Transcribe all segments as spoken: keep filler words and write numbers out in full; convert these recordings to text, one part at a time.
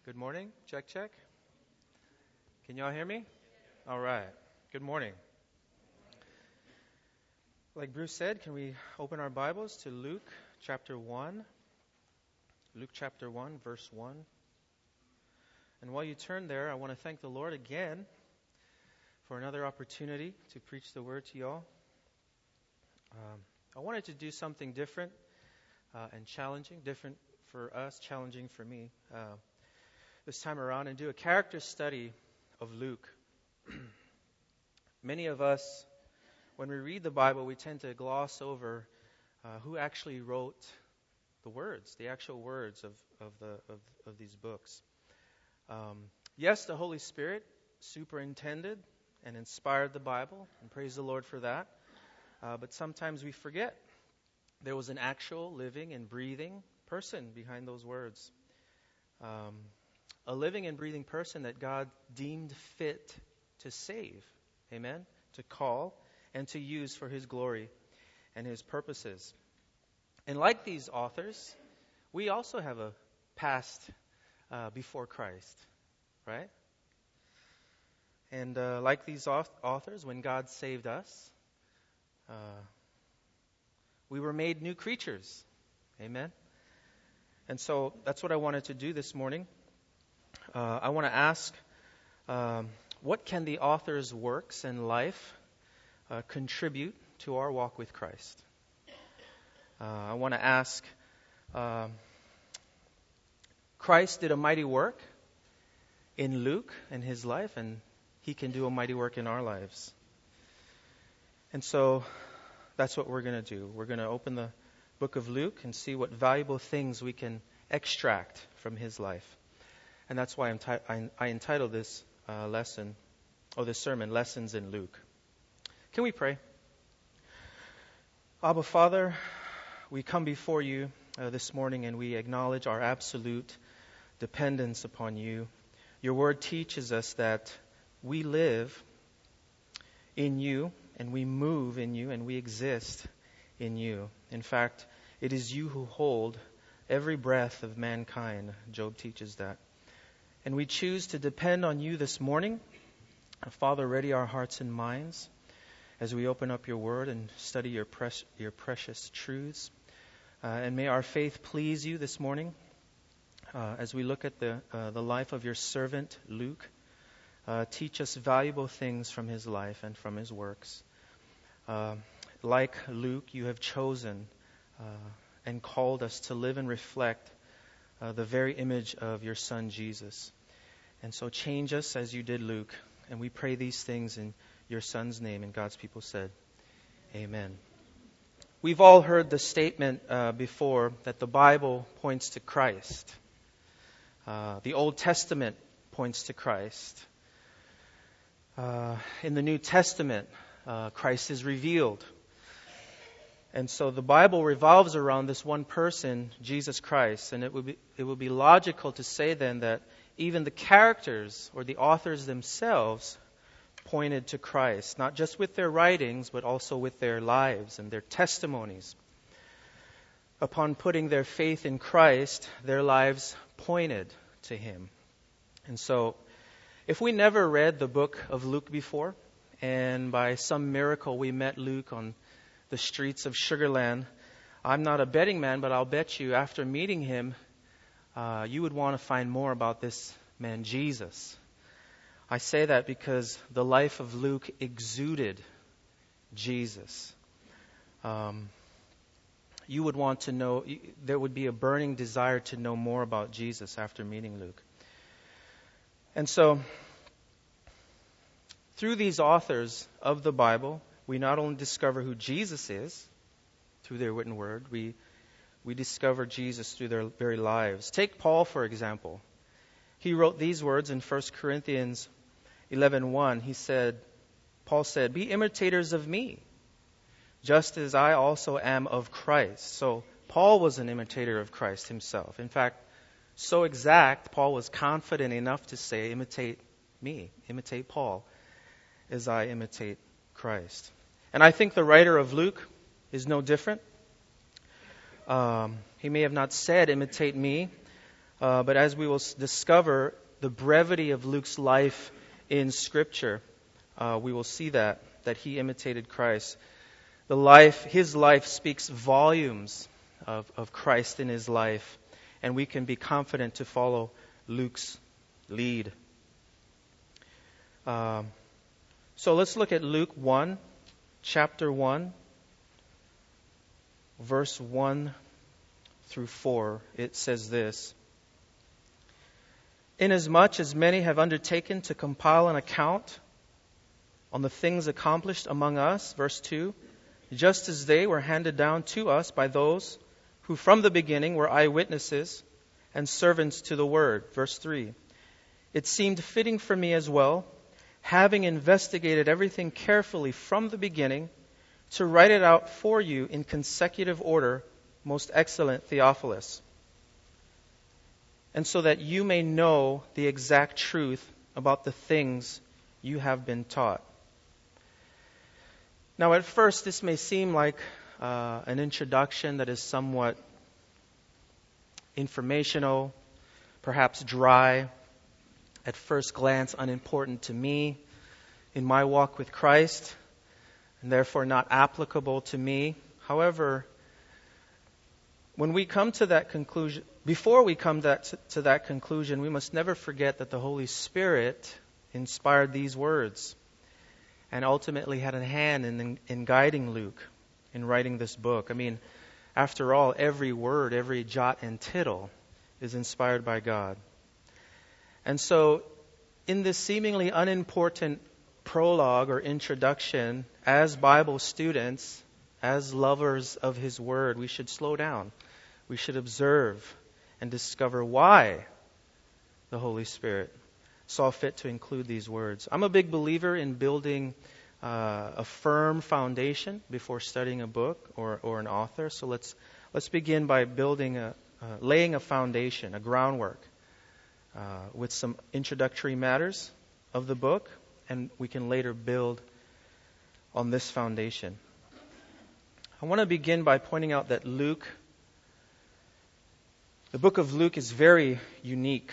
Good morning. Check, check. Can y'all hear me? All right. Good morning. Like Bruce said, can we open our Bibles to Luke chapter one? Luke chapter one, verse one. And while you turn there, I want to thank the Lord again for another opportunity to preach the word to y'all. Um, I wanted to do something different uh, and challenging, different for us, challenging for me. Uh, this time around and do a character study of Luke. Many of us, when we read the Bible, we tend to gloss over uh, who actually wrote the words, the actual words of, of, the, of, of these books. Um, yes, the Holy Spirit superintended and inspired the Bible, and praise the Lord for that. Uh, but sometimes we forget there was an actual living and breathing person behind those words. Um, A living and breathing person that God deemed fit to save, amen, to call and to use for His glory and His purposes. And like these authors, we also have a past uh, before Christ, right? And uh, like these authors, when God saved us, uh, we were made new creatures, amen. And so that's what I wanted to do this morning. Uh, I want to ask, um, what can the author's works and life uh, contribute to our walk with Christ? Uh, I want to ask, uh, Christ did a mighty work in Luke and his life, and He can do a mighty work in our lives. And so that's what we're going to do. We're going to open the book of Luke and see what valuable things we can extract from his life. And that's why I'm ti- I, I entitled this uh, lesson, or this sermon, Lessons in Luke. Can we pray? Abba, Father, we come before you uh, this morning and we acknowledge our absolute dependence upon you. Your word teaches us that we live in you and we move in you and we exist in you. In fact, it is you who hold every breath of mankind. Job teaches that. And we choose to depend on you this morning. Father, ready our hearts and minds as we open up your word and study your, pres- your precious truths. Uh, and may our faith please you this morning uh, as we look at the, uh, the life of your servant, Luke. Uh, teach us valuable things from his life and from his works. Uh, like Luke, you have chosen uh, and called us to live and reflect Uh, the very image of your Son, Jesus. And so change us as you did Luke. And we pray these things in your Son's name. And God's people said, Amen. We've all heard the statement uh, before that the Bible points to Christ. Uh, the Old Testament points to Christ. Uh, in the New Testament, uh, Christ is revealed. And so the Bible revolves around this one person, Jesus Christ. And it would be, it would be logical to say then that even the characters or the authors themselves pointed to Christ, not just with their writings, but also with their lives and their testimonies. Upon putting their faith in Christ, their lives pointed to Him. And so, if we never read the book of Luke before, and by some miracle we met Luke on the streets of Sugar Land, I'm not a betting man, but I'll bet you after meeting him, uh, you would want to find more about this man, Jesus. I say that because the life of Luke exuded Jesus. Um, you would want to know, there would be a burning desire to know more about Jesus after meeting Luke. And so, through these authors of the Bible, we not only discover who Jesus is through their written word, we we discover Jesus through their very lives. Take Paul, for example. He wrote these words in First Corinthians eleven one. He said, Paul said, "Be imitators of me, just as I also am of Christ." So Paul was an imitator of Christ himself. In fact, so exact, Paul was confident enough to say, imitate me, imitate Paul, as I imitate Christ. And I think the writer of Luke is no different. Um, he may have not said, imitate me, Uh, but as we will s- discover the brevity of Luke's life in Scripture, uh, we will see that, that he imitated Christ. The life, his life speaks volumes of, of Christ in his life, and we can be confident to follow Luke's lead. Um, so let's look at Luke one, chapter one, verse one through four. It says this: "Inasmuch as many have undertaken to compile an account on the things accomplished among us," verse two, "just as they were handed down to us by those who from the beginning were eyewitnesses and servants to the word," verse three, "it seemed fitting for me as well, having investigated everything carefully from the beginning, to write it out for you in consecutive order, most excellent Theophilus, and so that you may know the exact truth about the things you have been taught." Now, at first, this may seem like uh, an introduction that is somewhat informational, perhaps dry, at first glance unimportant to me in my walk with Christ, and therefore not applicable to me. However, when we come to that conclusion, before we come that, to that conclusion, we must never forget that the Holy Spirit inspired these words and ultimately had a hand in, in guiding Luke in writing this book. I mean, after all, every word, every jot and tittle is inspired by God. And so, in this seemingly unimportant prologue or introduction, as Bible students, as lovers of His Word, we should slow down. We should observe and discover why the Holy Spirit saw fit to include these words. I'm a big believer in building uh, a firm foundation before studying a book or, or an author. So let's let's begin by building a uh, laying a foundation, a groundwork, uh, with some introductory matters of the book, and we can later build on this foundation. I want to begin by pointing out that Luke, the book of Luke, is very unique.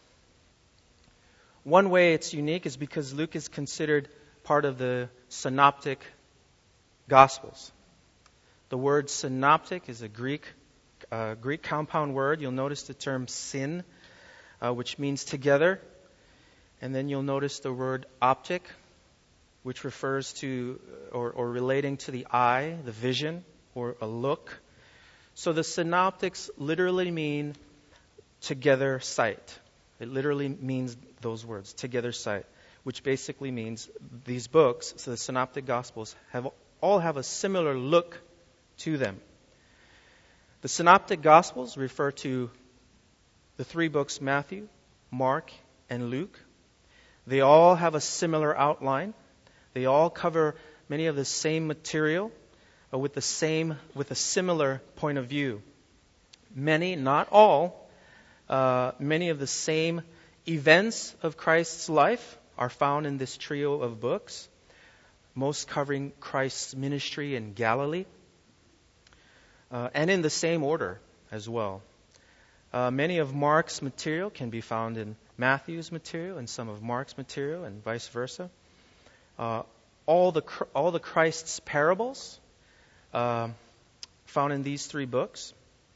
One way it's unique is because Luke is considered part of the synoptic gospels. The word synoptic is a Greek uh, Greek compound word. You'll notice the term syn, uh, which means together. And then you'll notice the word optic, which refers to or, or relating to the eye, the vision, or a look. So the synoptics literally mean together sight. It literally means those words, together sight, which basically means these books, so the synoptic gospels, have all have a similar look to them. The synoptic gospels refer to the three books, Matthew, Mark, and Luke. They all have a similar outline. They all cover many of the same material uh, with the same, with a similar point of view. Many, not all, uh, many of the same events of Christ's life are found in this trio of books, most covering Christ's ministry in Galilee, uh, and in the same order as well. Uh, many of Mark's material can be found in Matthew's material and some of Mark's material, and vice versa. Uh, all the all the Christ's parables uh, found in these three books.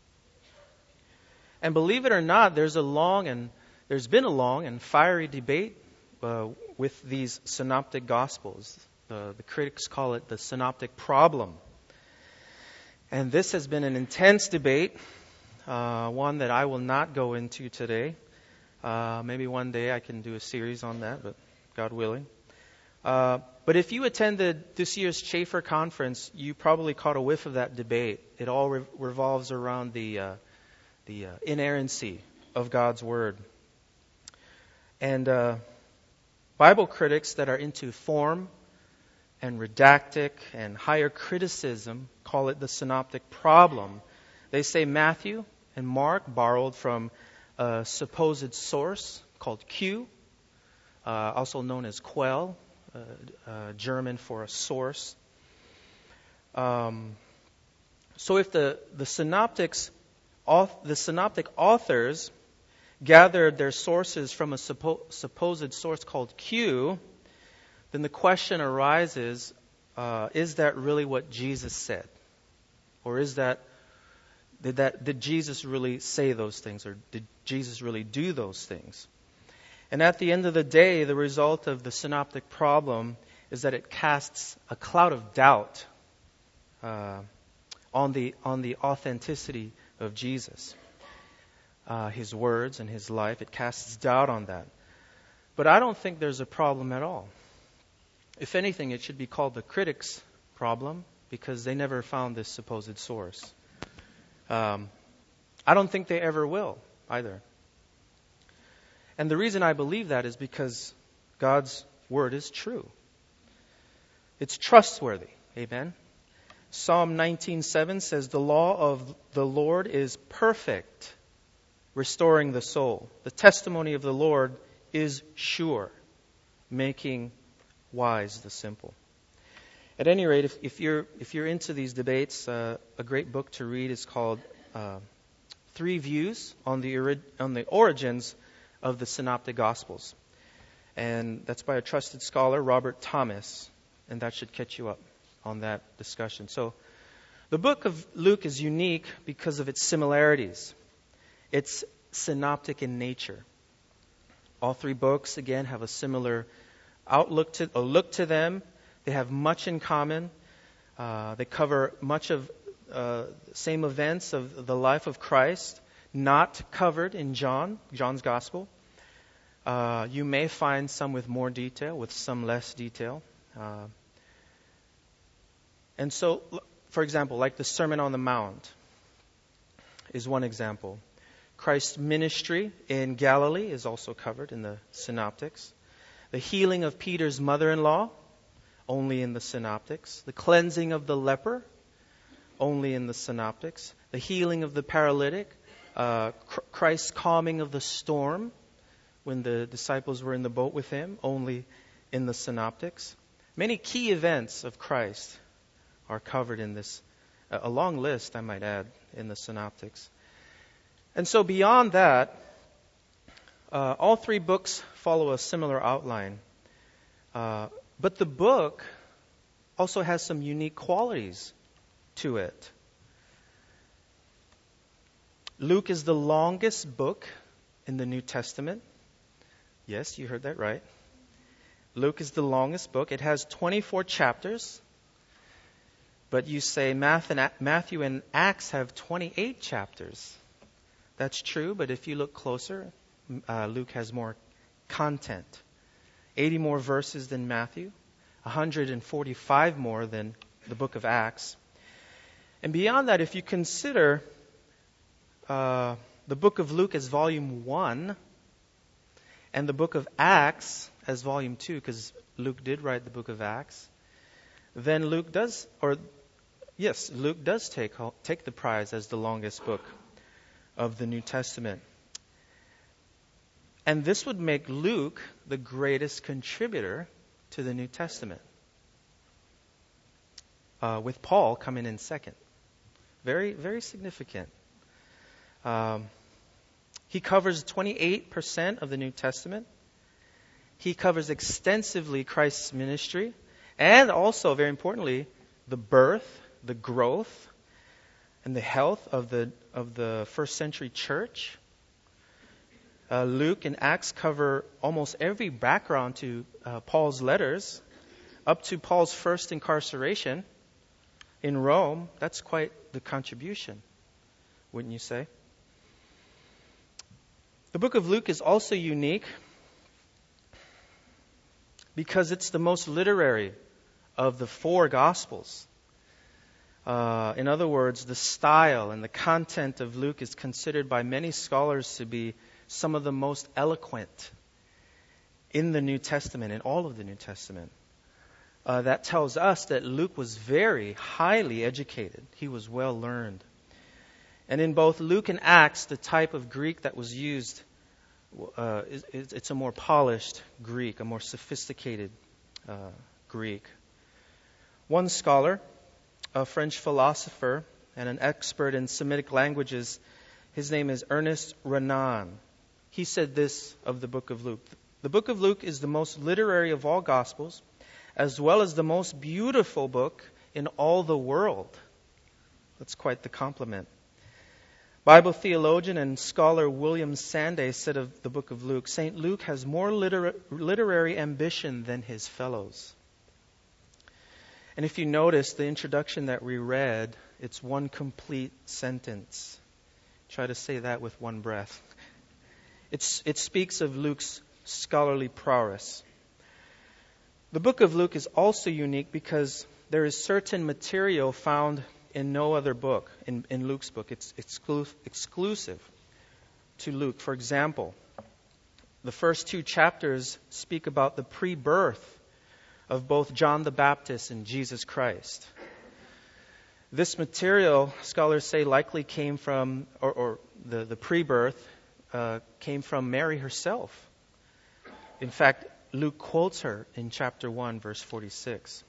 And believe it or not, there's a long and there's been a long and fiery debate uh, with these synoptic gospels. Uh, the critics call it the synoptic problem. And this has been an intense debate, uh, one that I will not go into today. Uh, maybe one day I can do a series on that, but God willing. Uh, but if you attended this year's Chafer conference, you probably caught a whiff of that debate. It all re- revolves around the uh, the uh, inerrancy of God's Word. And uh, Bible critics that are into form and redactic and higher criticism call it the synoptic problem. They say Matthew and Mark borrowed from a supposed source called Q, uh, also known as Quell, uh, uh, German for a source. Um, so if the, the synoptics, the synoptic authors gathered their sources from a suppo- supposed source called Q, then the question arises, uh, is that really what Jesus said? Or is that did that did Jesus really say those things, or did Jesus really do those things? And at the end of the day, the result of the synoptic problem is that it casts a cloud of doubt uh, on the on the authenticity of Jesus, uh, his words and his life. It casts doubt on that. But I don't think there's a problem at all. If anything, it should be called the critics' problem, because they never found this supposed source. Um, I don't think they ever will either. And the reason I believe that is because God's word is true. It's trustworthy. Amen. Psalm nineteen seven says, "The law of the Lord is perfect, restoring the soul. The testimony of the Lord is sure, making wise the simple." At any rate, if, if you're if you're into these debates, uh, a great book to read is called uh, Three Views on the ori- on the Origins of the Synoptic Gospels, and that's by a trusted scholar, Robert Thomas, and that should catch you up on that discussion. So, the book of Luke is unique because of its similarities. It's synoptic in nature. All three books, again, have a similar outlook to a look to them. They have much in common. Uh, they cover much of uh, same events of the life of Christ, not covered in John, John's Gospel. Uh, you may find some with more detail, with some less detail. Uh, and so, for example, like the Sermon on the Mount is one example. Christ's ministry in Galilee is also covered in the Synoptics. The healing of Peter's mother-in-law, only in the Synoptics. The cleansing of the leper, only in the Synoptics. The healing of the paralytic. Uh, Christ's calming of the storm when the disciples were in the boat with him, only in the Synoptics. Many key events of Christ are covered in this, a long list, I might add, in the Synoptics. And so beyond that, uh, all three books follow a similar outline. Uh, but the book also has some unique qualities to it. Luke is the longest book in the New Testament. Yes, you heard that right. Luke is the longest book. It has twenty-four chapters. But you say Matthew and Acts have twenty-eight chapters. That's true, but if you look closer, uh, Luke has more content. eighty more verses than Matthew, one hundred forty-five more than the book of Acts. And beyond that, if you consider uh, the book of Luke as volume one and the book of Acts as volume two, because Luke did write the book of Acts, then Luke does, or yes, Luke does take take the prize as the longest book of the New Testament. And this would make Luke the greatest contributor to the New Testament, uh, with Paul coming in second. Very, very significant. Um, he covers twenty-eight percent of the New Testament. He covers extensively Christ's ministry, and also, very importantly, the birth, the growth, and the health of the of the first century church. Uh, Luke and Acts cover almost every background to uh, Paul's letters, up to Paul's first incarceration in Rome. That's quite the contribution, wouldn't you say? The book of Luke is also unique because it's the most literary of the four Gospels. Uh, in other words, the style and the content of Luke is considered by many scholars to be some of the most eloquent in the New Testament, in all of the New Testament. Uh, that tells us that Luke was very highly educated. He was well learned. And in both Luke and Acts, the type of Greek that was used, uh, is, it's a more polished Greek, a more sophisticated uh, Greek. One scholar, a French philosopher and an expert in Semitic languages, his name is Ernest Renan. he said this of the book of Luke. The book of Luke is the most literary of all Gospels, as well as the most beautiful book in all the world. That's quite the compliment. Bible theologian and scholar William Sanday said of the book of Luke, Saint Luke has more liter- literary ambition than his fellows. And if you notice the introduction that we read, it's one complete sentence. Try to say that with one breath. It's, it speaks of Luke's scholarly prowess. The book of Luke is also unique because there is certain material found in no other book, in, in Luke's book. It's exclu- exclusive to Luke. For example, the first two chapters speak about the pre-birth of both John the Baptist and Jesus Christ. This material, scholars say, likely came from, or, or the, the pre-birth uh, came from Mary herself. In fact, Luke quotes her in chapter one, verse forty-six.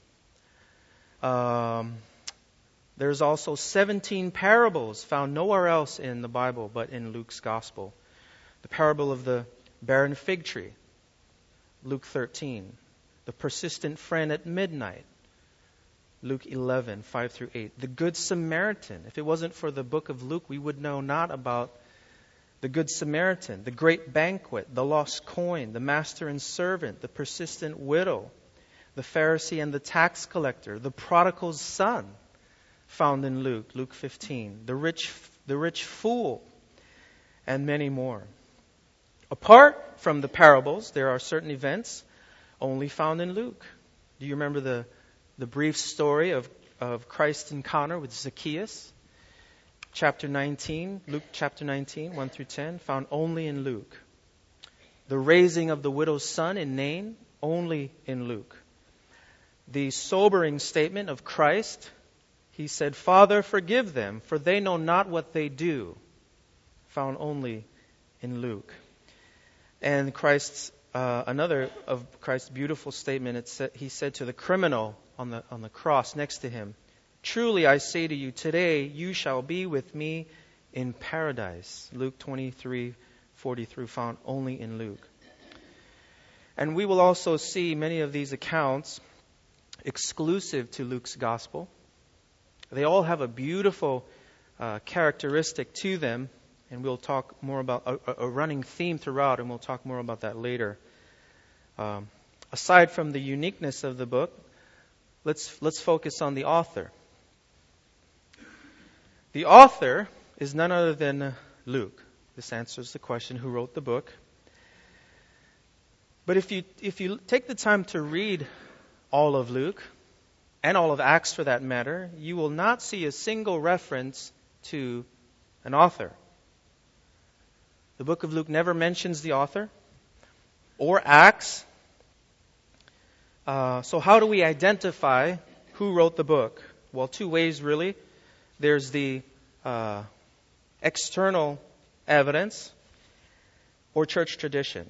Um, there's also seventeen parables found nowhere else in the Bible but in Luke's gospel. The parable of the barren fig tree, Luke thirteen. The persistent friend at midnight, Luke eleven, five through eight. The Good Samaritan. If it wasn't for the book of Luke, we would know not about the Good Samaritan, the great banquet, the lost coin, the master and servant, the persistent widow, the Pharisee and the tax collector, the prodigal son, found in Luke, Luke fifteen, the rich, the rich fool, and many more. Apart from the parables, there are certain events only found in Luke. Do you remember the, the brief story of, of Christ's encounter with Zacchaeus? Chapter nineteen, Luke chapter nineteen, one through ten, found only in Luke. The raising of the widow's son in Nain, only in Luke. The sobering statement of Christ, he said, Father, forgive them, for they know not what they do, found only in Luke. And Christ's uh, another of Christ's beautiful statement, it said, he said to the criminal on the on the cross next to him, Truly I say to you, today you shall be with me in paradise. Luke twenty-three forty-three, found only in Luke. And we will also see many of these accounts exclusive to Luke's gospel. They all have a beautiful uh, characteristic to them, and we'll talk more about a, a running theme throughout, and we'll talk more about that later. Um, aside from the uniqueness of the book, let's let's focus on the author. The author is none other than Luke. This answers the question, who wrote the book? But if you if you take the time to read all of Luke, and all of Acts for that matter, you will not see a single reference to an author. The book of Luke never mentions the author or Acts. Uh, so how do we identify who wrote the book? Well, two ways really. There's the uh, external evidence or church tradition.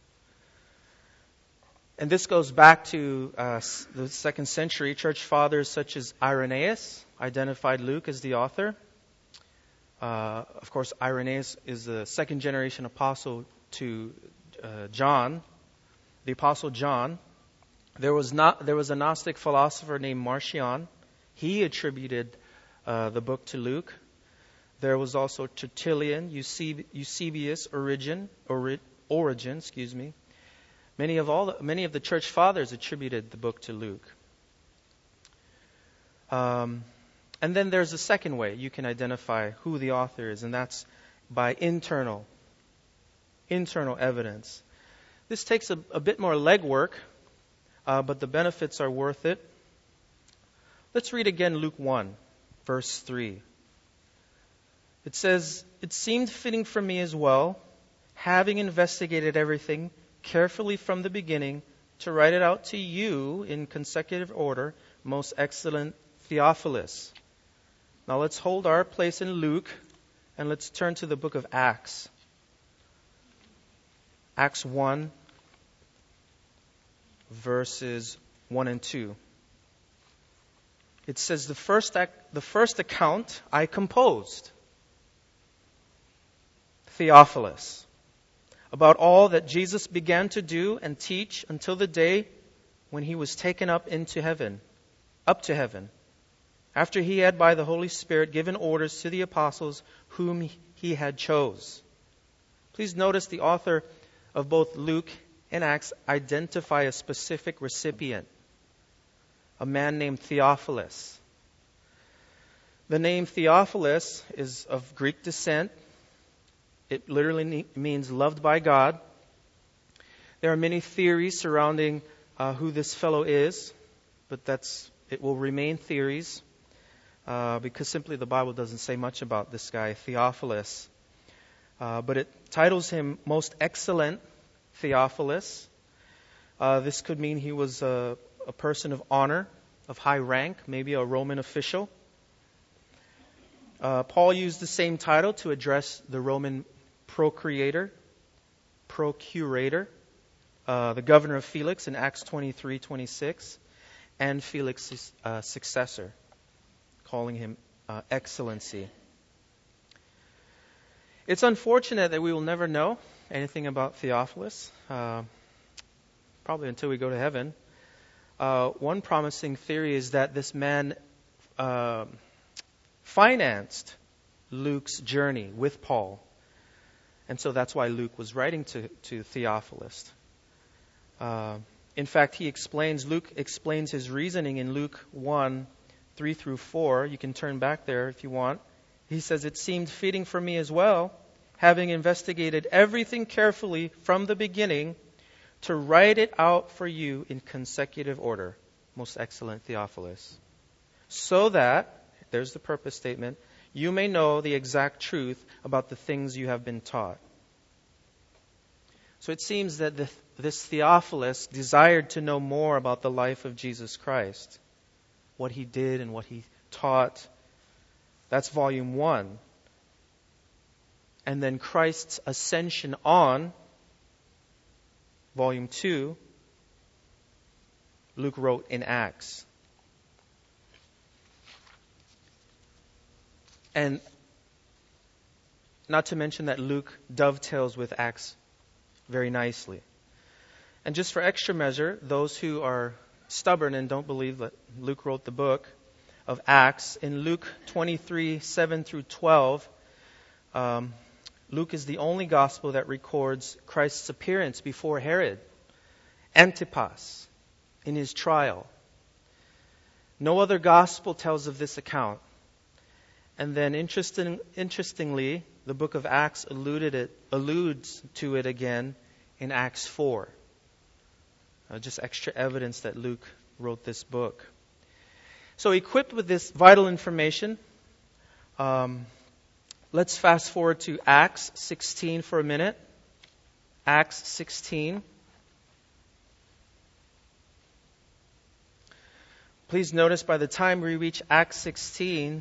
And this goes back to uh, the second century. Church fathers such as Irenaeus identified Luke as the author. Uh, of course, Irenaeus is the second generation apostle to uh, John, the apostle John. There was not there was a Gnostic philosopher named Marcion. He attributed uh, the book to Luke. There was also Tertullian, Eusebius, Origen, Ori, Origen, excuse me. Many of all the, many of the church fathers attributed the book to Luke. Um, and then there's a second way you can identify who the author is, and that's by internal internal evidence. This takes a, a bit more legwork, uh, but the benefits are worth it. Let's read again Luke one, verse three. It says, "It seemed fitting for me as well, having investigated everything carefully from the beginning, to write it out to you in consecutive order, most excellent Theophilus." Now let's hold our place in Luke, and let's turn to the book of Acts. Acts one, verses one and two. It says, the first, ac- the first account I composed, Theophilus, about all that Jesus began to do and teach until the day when he was taken up into heaven, up to heaven, after he had by the Holy Spirit given orders to the apostles whom he had chose. Please notice the author of both Luke and Acts identify a specific recipient, a man named Theophilus. The name Theophilus is of Greek descent. It literally means loved by God. There are many theories surrounding uh, who this fellow is, but that's it will remain theories uh, because simply the Bible doesn't say much about this guy, Theophilus. Uh, but it titles him Most Excellent Theophilus. Uh, this could mean he was a, a person of honor, of high rank, maybe a Roman official. Uh, Paul used the same title to address the Roman procurator, procurator, uh, the governor of Felix in Acts twenty-three twenty-six, and Felix's uh, successor, calling him uh, Excellency. It's unfortunate that we will never know anything about Theophilus, uh, probably until we go to heaven. Uh, one promising theory is that this man uh, financed Luke's journey with Paul. And so that's why Luke was writing to, to Theophilus. Uh, in fact, he explains, Luke explains his reasoning in Luke one, three through four. You can turn back there if you want. He says, "It seemed fitting for me as well, having investigated everything carefully from the beginning, to write it out for you in consecutive order, most excellent Theophilus, so that," there's the purpose statement, "you may know the exact truth about the things you have been taught." So it seems that the, this Theophilus desired to know more about the life of Jesus Christ, what he did and what he taught. That's volume one. And then Christ's ascension on, volume two, Luke wrote in Acts. And not to mention that Luke dovetails with Acts very nicely. And just for extra measure, those who are stubborn and don't believe that Luke wrote the book of Acts, in Luke twenty-three, seven through twelve, um, Luke is the only gospel that records Christ's appearance before Herod Antipas in his trial. No other gospel tells of this account. And then interesting, interestingly, the book of Acts alluded it, alludes to it again in Acts four. Uh, just extra evidence that Luke wrote this book. So equipped with this vital information, um, let's fast forward to Acts sixteen for a minute. Acts sixteen. Please notice by the time we reach Acts sixteen,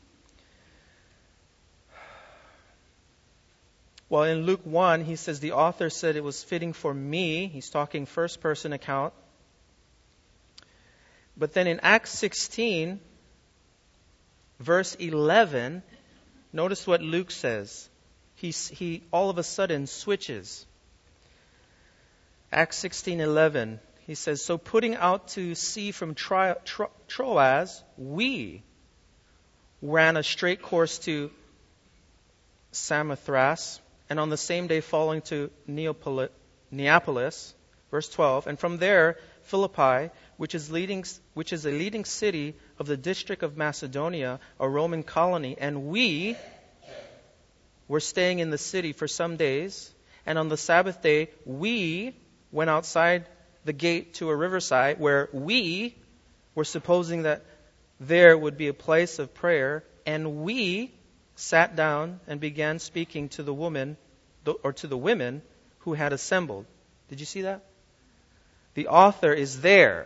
well, in Luke one, he says the author said it was fitting for me. He's talking first person account. But then in Acts sixteen, verse eleven, notice what Luke says. He, he all of a sudden switches. Acts sixteen eleven, he says, "So putting out to sea from Tri- Tro- Troas, we ran a straight course to Samothrace, and on the same day falling to Neapoli- Neapolis," verse twelve, "and from there Philippi, which is leading, which is a leading city of the district of Macedonia, a Roman colony, and we were staying in the city for some days, and on the Sabbath day we went outside the gate to a riverside where we were supposing that there would be a place of prayer, and we sat down and began speaking to the woman, or to the women who had assembled." Did you see that? The author is there.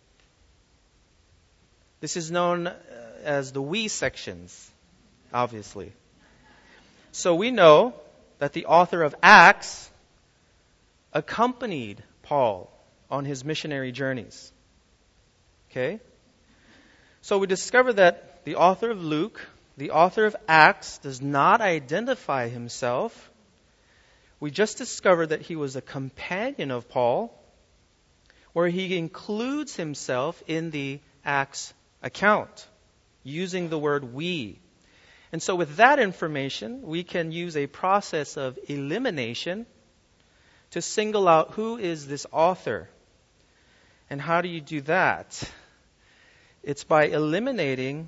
This is known as the we sections, obviously. So we know that the author of Acts accompanied Paul on his missionary journeys. Okay? So we discover that the author of Luke, the author of Acts, does not identify himself We just discovered that he was a companion of Paul, where he includes himself in the Acts account, using the word we. And so with that information, we can use a process of elimination to single out who is this author. And how do you do that? It's by eliminating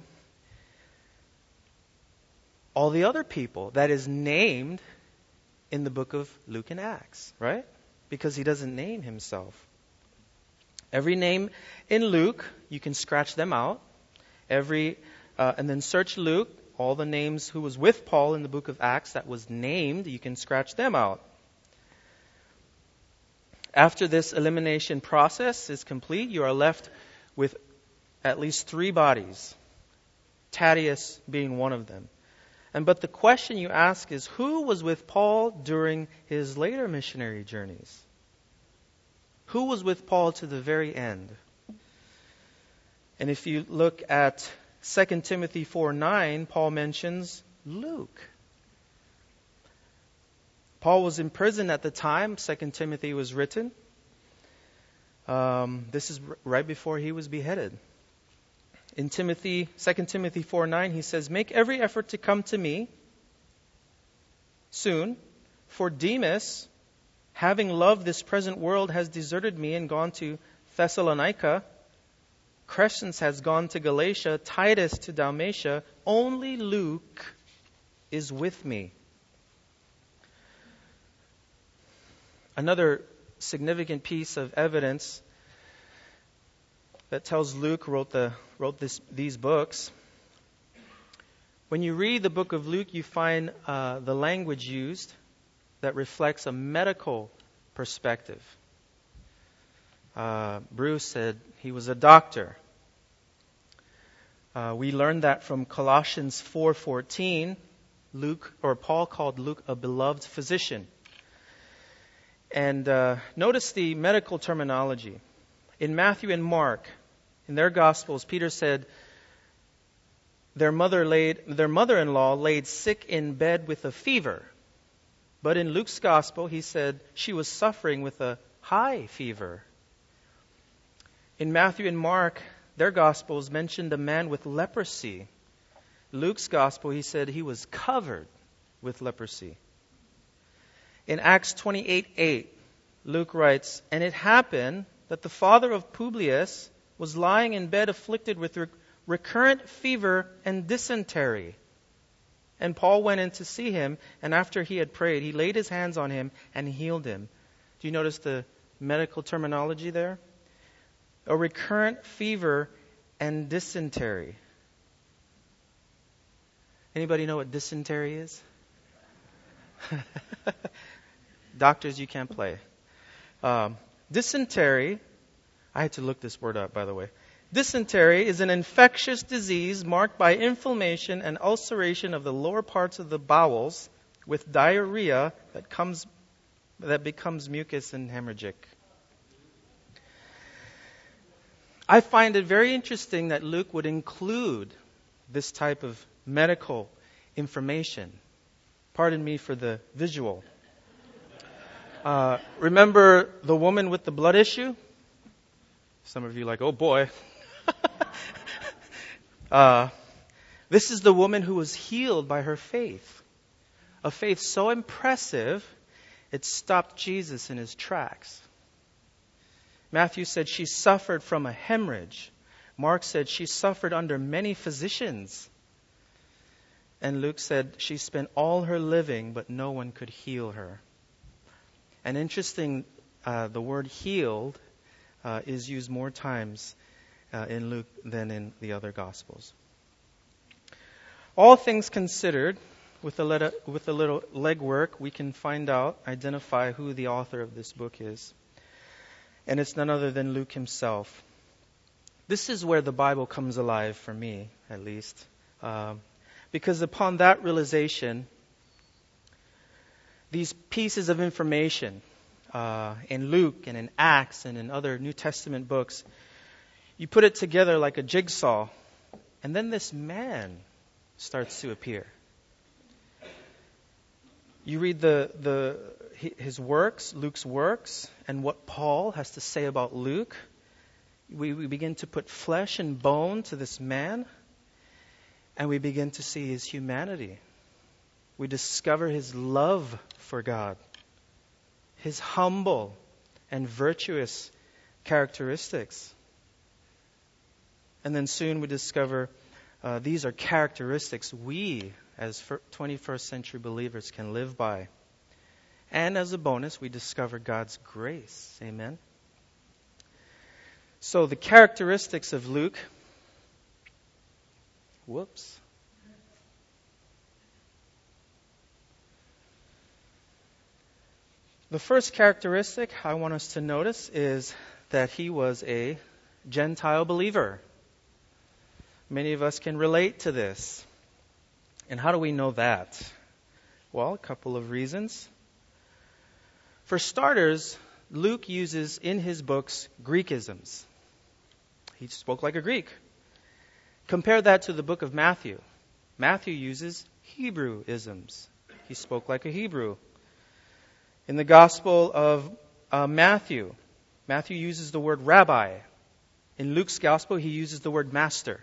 all the other people that is named in the book of Luke and Acts, right? Because he doesn't name himself. Every name in Luke, you can scratch them out. Every uh, and then search Luke, all the names who was with Paul in the book of Acts that was named, you can scratch them out. After this elimination process is complete, you are left with at least three bodies, Thaddeus being one of them. And but the question you ask is, who was with Paul during his later missionary journeys? Who was with Paul to the very end? And if you look at Second Timothy four nine, Paul mentions Luke. Paul was in prison at the time Second Timothy was written. Um, this is r- right before he was beheaded. In Timothy, Second Timothy four nine, he says, "Make every effort to come to me soon, for Demas, having loved this present world, has deserted me and gone to Thessalonica. Crescens has gone to Galatia, Titus to Dalmatia. Only Luke is with me." Another significant piece of evidence that tells Luke wrote the wrote this these books. When you read the book of Luke, you find uh, the language used that reflects a medical perspective. Uh, Bruce said he was a doctor. Uh, we learned that from Colossians four fourteen. Luke or Paul called Luke a beloved physician. And uh, notice the medical terminology. In Matthew and Mark, in their Gospels, Peter said their mother laid, their mother-in-law laid sick in bed with a fever. But in Luke's Gospel, he said she was suffering with a high fever. In Matthew and Mark, their Gospels mentioned a man with leprosy. Luke's Gospel, he said he was covered with leprosy. In Acts twenty-eight eight, Luke writes, "And it happened that the father of Publius was lying in bed afflicted with re- recurrent fever and dysentery. And Paul went in to see him, and after he had prayed, he laid his hands on him and healed him." Do you notice the medical terminology there? A recurrent fever and dysentery. Anybody know what dysentery is? Doctors, you can't play. Um, dysentery, I had to look this word up, by the way. Dysentery is an infectious disease marked by inflammation and ulceration of the lower parts of the bowels with diarrhea that comes that becomes mucus and hemorrhagic. I find it very interesting that Luke would include this type of medical information. Pardon me for the visual. Uh, remember the woman with the blood issue? Some of you are like, oh boy. uh, this is the woman who was healed by her faith. A faith so impressive, it stopped Jesus in his tracks. Matthew said she suffered from a hemorrhage. Mark said she suffered under many physicians. And Luke said she spent all her living, but no one could heal her. And interesting, uh, the word healed uh, is used more times uh, in Luke than in the other Gospels. All things considered, with a, little, with a little legwork, we can find out, identify who the author of this book is. And it's none other than Luke himself. This is where the Bible comes alive for me, at least. Uh, because upon that realization, these pieces of information uh, in Luke and in Acts and in other New Testament books, you put it together like a jigsaw, and then this man starts to appear. You read the, the his works, Luke's works, and what Paul has to say about Luke. We, we begin to put flesh and bone to this man, and we begin to see his humanity. We discover his love for God, his humble and virtuous characteristics. And then soon we discover uh, these are characteristics we, as twenty-first century believers, can live by. And as a bonus, we discover God's grace. Amen. So the characteristics of Luke. Whoops. The first characteristic I want us to notice is that he was a Gentile believer. Many of us can relate to this. And how do we know that? Well, a couple of reasons. For starters, Luke uses in his books Greekisms. He spoke like a Greek. Compare that to the book of Matthew. Matthew uses Hebrewisms. He spoke like a Hebrew. In the Gospel of uh, Matthew, Matthew uses the word rabbi. In Luke's Gospel, he uses the word master.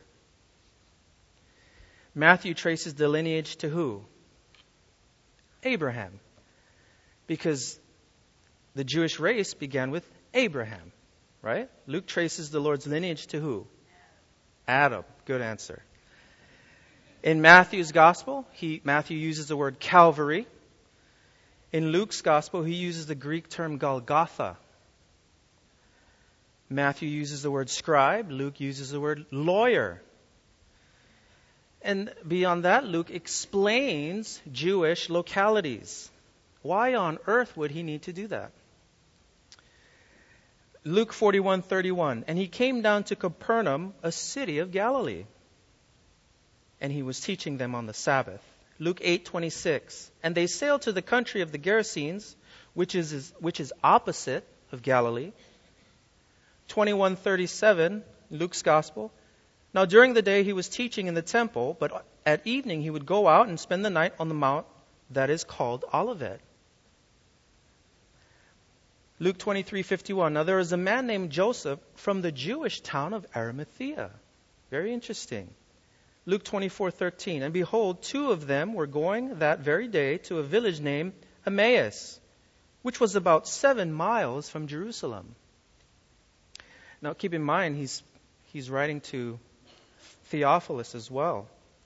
Matthew traces the lineage to who? Abraham. Because the Jewish race began with Abraham, right? Luke traces the Lord's lineage to who? Adam. Good answer. In Matthew's Gospel, he, Matthew uses the word Calvary. In Luke's Gospel, he uses the Greek term Golgotha. Matthew uses the word scribe. Luke uses the word lawyer. And beyond that, Luke explains Jewish localities. Why on earth would he need to do that? Luke forty-one thirty-one. And he came down to Capernaum, a city of Galilee. And he was teaching them on the Sabbath. Luke eight twenty-six. And they sailed to the country of the Gerasenes, which is, which is opposite of Galilee. twenty-one thirty-seven, Luke's Gospel. Now during the day he was teaching in the temple, but at evening he would go out and spend the night on the mount that is called Olivet. Luke twenty-three fifty-one. Now there is a man named Joseph from the Jewish town of Arimathea. Very interesting. Luke twenty-four thirteen. And behold, two of them were going that very day to a village named Emmaus, which was about seven miles from Jerusalem. Now keep in mind, he's he's writing to Theophilus as well.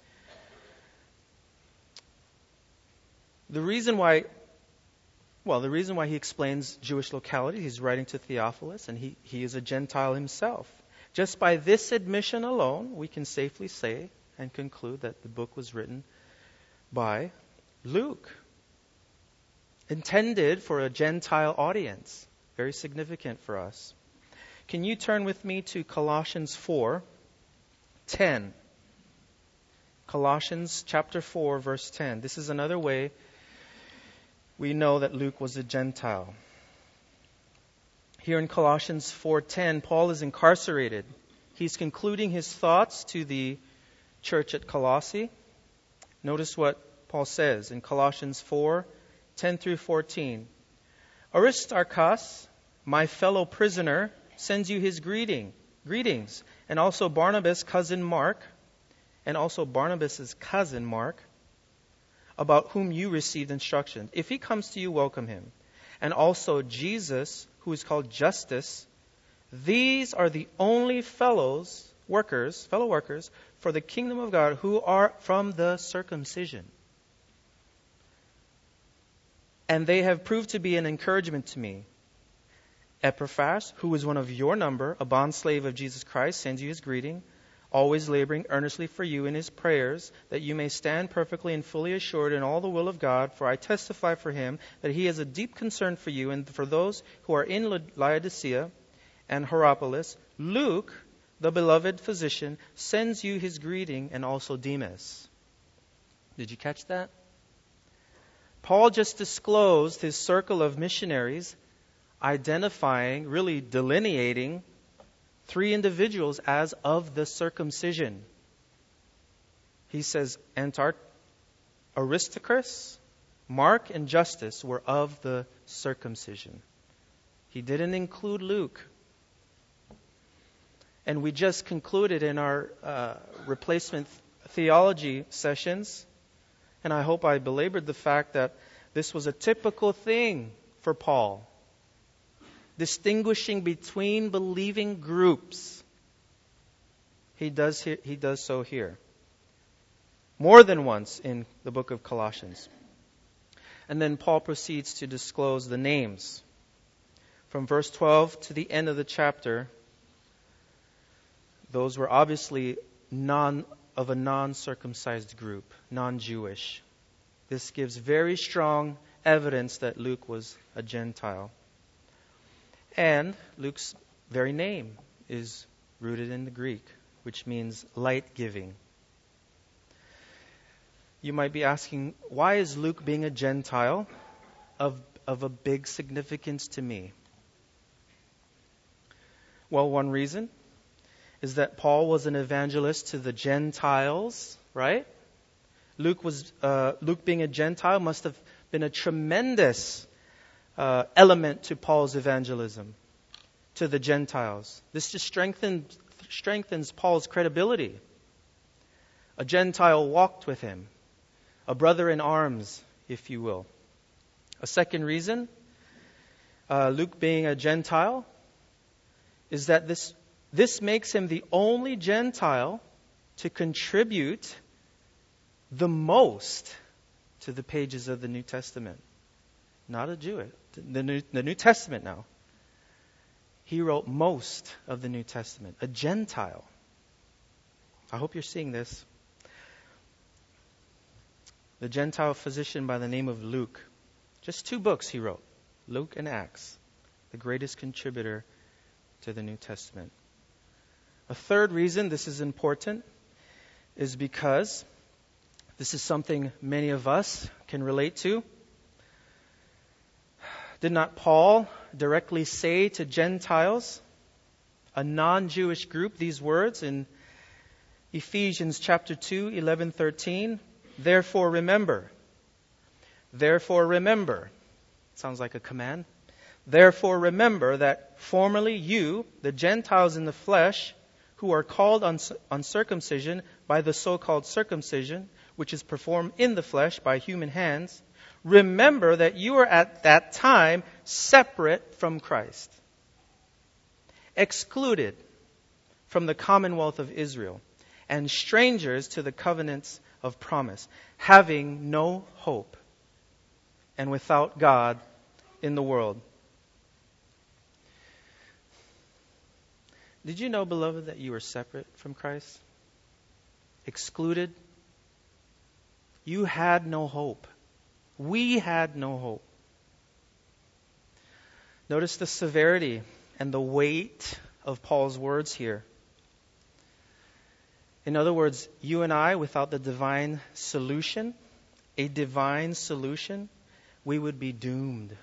The reason why, well, the reason why he explains Jewish locality, he's writing to Theophilus, and he, he is a Gentile himself. Just by this admission alone, we can safely say and conclude that the book was written by Luke, intended for a Gentile audience. Very significant for us. Can you turn with me to Colossians four ten? Colossians chapter four, verse ten. This is another way we know that Luke was a Gentile. Here in Colossians four ten, Paul is incarcerated. He's concluding his thoughts to the church at Colossae. Notice what Paul says in Colossians four ten through fourteen. Aristarchus, my fellow prisoner, sends you his greeting, greetings, and also Barnabas' cousin Mark, and also Barnabas' cousin Mark, about whom you received instruction. If he comes to you, welcome him. And also Jesus, who is called Justus. These are the only fellows, workers, fellow workers, for the kingdom of God, who are from the circumcision. And they have proved to be an encouragement to me. Epaphras, who is one of your number, a bondslave of Jesus Christ, sends you his greeting, always laboring earnestly for you in his prayers, that you may stand perfectly and fully assured in all the will of God. For I testify for him that he has a deep concern for you and for those who are in Laodicea and Hierapolis. Luke, the beloved physician, sends you his greeting, and also Demas. Did you catch that? Paul just disclosed his circle of missionaries, identifying, really delineating three individuals as of the circumcision. He says Antart- Aristarchus, Mark and Justus were of the circumcision. He didn't include Luke. And we just concluded in our uh, replacement theology sessions, and I hope I belabored the fact that this was a typical thing for Paul, distinguishing between believing groups. He does he, he does so here, more than once in the book of Colossians. And then Paul proceeds to disclose the names. From verse twelve to the end of the chapter, those were obviously non of a non-circumcised group, non-Jewish. This gives very strong evidence that Luke was a Gentile. And Luke's very name is rooted in the Greek, which means light-giving. You might be asking, why is Luke, being a Gentile, of, of a big significance to me? Well, one reason is that Paul was an evangelist to the Gentiles, right? Luke was uh, Luke being a Gentile must have been a tremendous uh, element to Paul's evangelism to the Gentiles. This just strengthens strengthens Paul's credibility. A Gentile walked with him, a brother in arms, if you will. A second reason, uh, Luke being a Gentile, is that this this makes him the only Gentile to contribute the most to the pages of the New Testament. Not a Jew, the New, the New Testament now. He wrote most of the New Testament, a Gentile. I hope you're seeing this. The Gentile physician by the name of Luke. Just two books he wrote, Luke and Acts, the greatest contributor to the New Testament. A third reason this is important is because this is something many of us can relate to. Did not Paul directly say to Gentiles, a non-Jewish group, these words in Ephesians chapter two, eleven, thirteen? Therefore remember. Therefore remember. Sounds like a command. Therefore remember that formerly you, the Gentiles in the flesh, who are called uncircumcision by the so-called circumcision, which is performed in the flesh by human hands, remember that you were at that time separate from Christ, excluded from the commonwealth of Israel, and strangers to the covenants of promise, having no hope and without God in the world. Did you know, beloved, that you were separate from Christ? Excluded? You had no hope. We had no hope. Notice the severity and the weight of Paul's words here. In other words, you and I, without the divine solution, a divine solution, we would be doomed.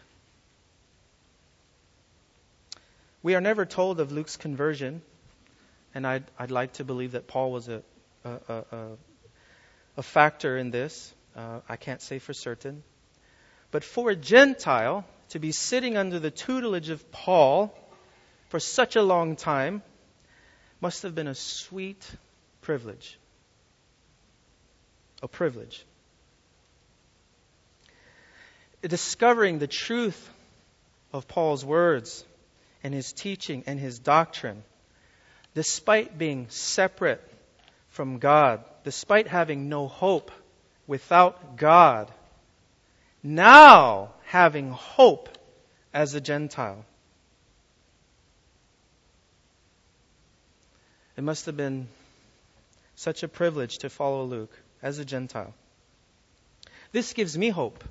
We are never told of Luke's conversion, and I'd, I'd like to believe that Paul was a, a, a, a factor in this. Uh, I can't say for certain. But for a Gentile to be sitting under the tutelage of Paul for such a long time must have been a sweet privilege. A privilege. Discovering the truth of Paul's words and his teaching and his doctrine, despite being separate from God, despite having no hope without God, now having hope as a Gentile. It must have been such a privilege to follow Luke as a Gentile. This gives me hope.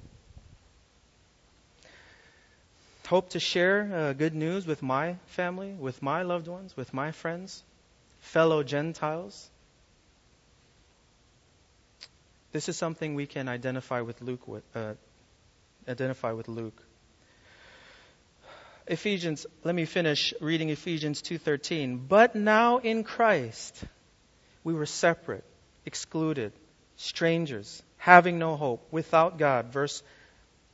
Hope to share uh, good news with my family, with my loved ones, with my friends, fellow Gentiles. This is something we can identify with Luke. With, uh, identify with Luke. Ephesians. Let me finish reading Ephesians two thirteen. But now in Christ, we were separate, excluded, strangers, having no hope, without God. Verse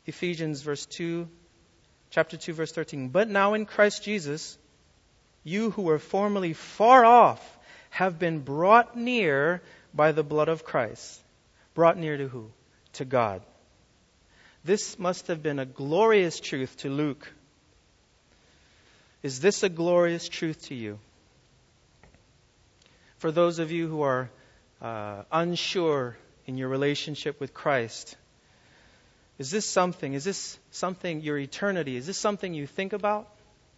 Ephesians verse two, chapter two, verse thirteen. But now in Christ Jesus, you who were formerly far off have been brought near by the blood of Christ. Brought near to who? To God. This must have been a glorious truth to Luke. Is this a glorious truth to you? For those of you who are uh, unsure in your relationship with Christ, is this something, is this something, your eternity, is this something you think about?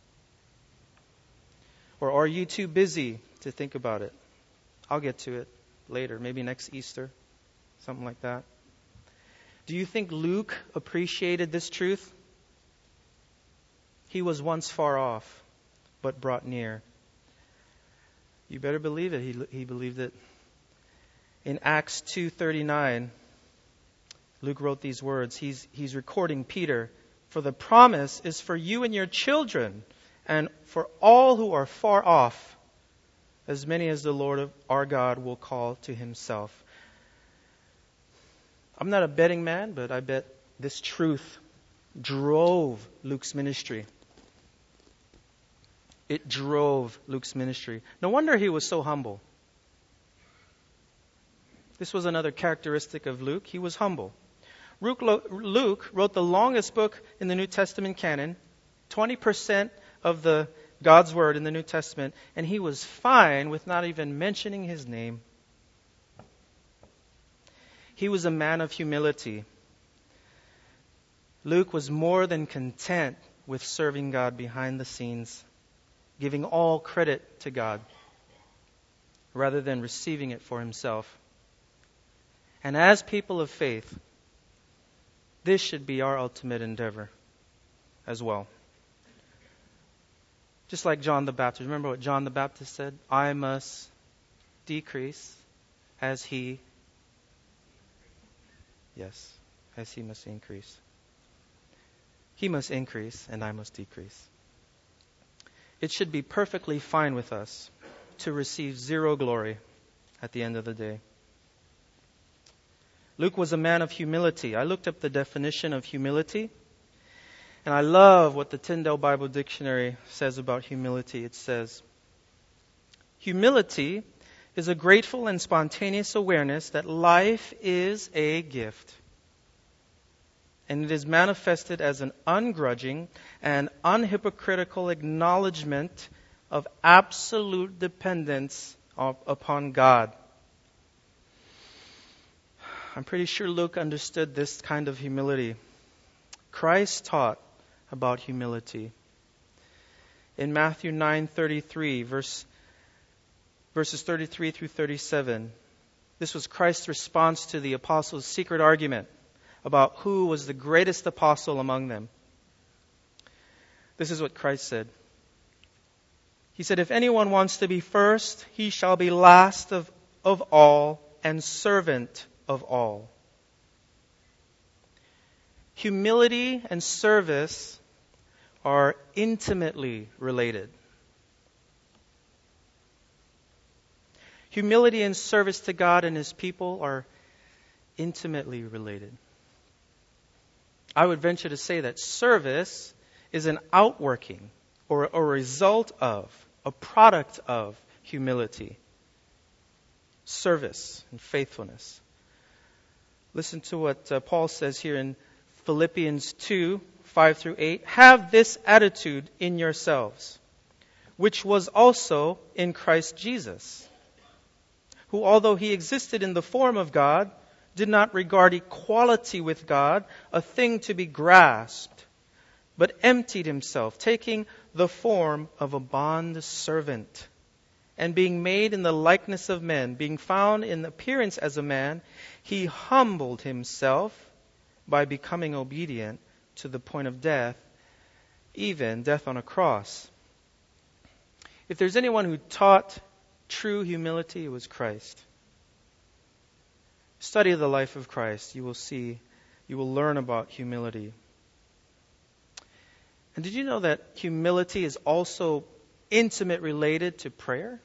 Or are you too busy to think about it? I'll get to it later, maybe next Easter, something like that. Do you think Luke appreciated this truth? He was once far off, but brought near. You better believe it. He, he believed it. In Acts two thirty-nine, Luke wrote these words. He's, he's recording Peter. For the promise is for you and your children, and for all who are far off, as many as the Lord of our God will call to himself. I'm not a betting man, but I bet this truth drove Luke's ministry. It drove Luke's ministry. No wonder he was so humble. This was another characteristic of Luke. He was humble. Luke wrote the longest book in the New Testament canon, twenty percent of the God's Word in the New Testament, and he was fine with not even mentioning his name. He was a man of humility. Luke was more than content with serving God behind the scenes, giving all credit to God rather than receiving it for himself. And as people of faith, this should be our ultimate endeavor as well. Just like John the Baptist. Remember what John the Baptist said? I must decrease as he Yes, as he must increase. He must increase and I must decrease. It should be perfectly fine with us to receive zero glory at the end of the day. Luke was a man of humility. I looked up the definition of humility, and I love what the Tyndale Bible Dictionary says about humility. It says, humility is a grateful and spontaneous awareness that life is a gift. And it is manifested as an ungrudging and unhypocritical acknowledgement of absolute dependence of, upon God. I'm pretty sure Luke understood this kind of humility. Christ taught about humility. In Matthew nine thirty-three, verse Verses thirty-three through thirty-seven. This was Christ's response to the apostles' secret argument about who was the greatest apostle among them. This is what Christ said. He said, if anyone wants to be first, he shall be last of, of all and servant of all. Humility and service are intimately related. Humility and service to God and His people are intimately related. I would venture to say that service is an outworking or a result of, a product of humility. Service and faithfulness. Listen to what uh, Paul says here in Philippians two, five through eight. Have this attitude in yourselves, which was also in Christ Jesus, who, although he existed in the form of God, did not regard equality with God a thing to be grasped, but emptied himself, taking the form of a bond servant, and being made in the likeness of men, being found in appearance as a man, he humbled himself by becoming obedient to the point of death, even death on a cross. If there's anyone who taught true humility, it was Christ. Study the life of Christ. You will see, you will learn about humility. And did you know that humility is also intimate related to prayer?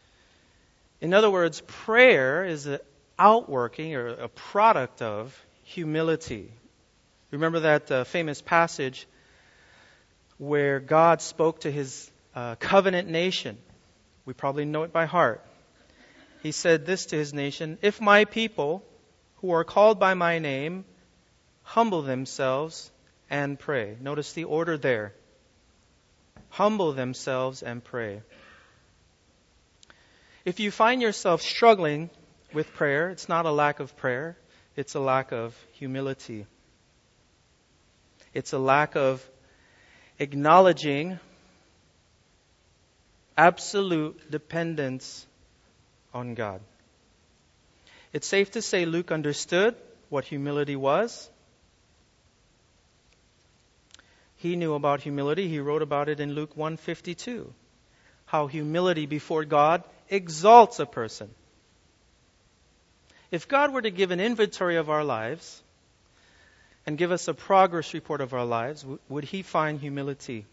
In other words, prayer is an outworking or a product of humility. Remember that uh, famous passage where God spoke to his uh, covenant nation. We probably know it by heart. He said this to his nation, "If my people who are called by my name humble themselves and pray." Notice the order there. Humble themselves and pray. If you find yourself struggling with prayer, it's not a lack of prayer, it's a lack of humility. It's a lack of acknowledging absolute dependence on God. It's safe to say Luke understood what humility was. He knew about humility. He wrote about it in Luke one fifty-two. How humility before God exalts a person. If God were to give an inventory of our lives and give us a progress report of our lives, w- would He find humility?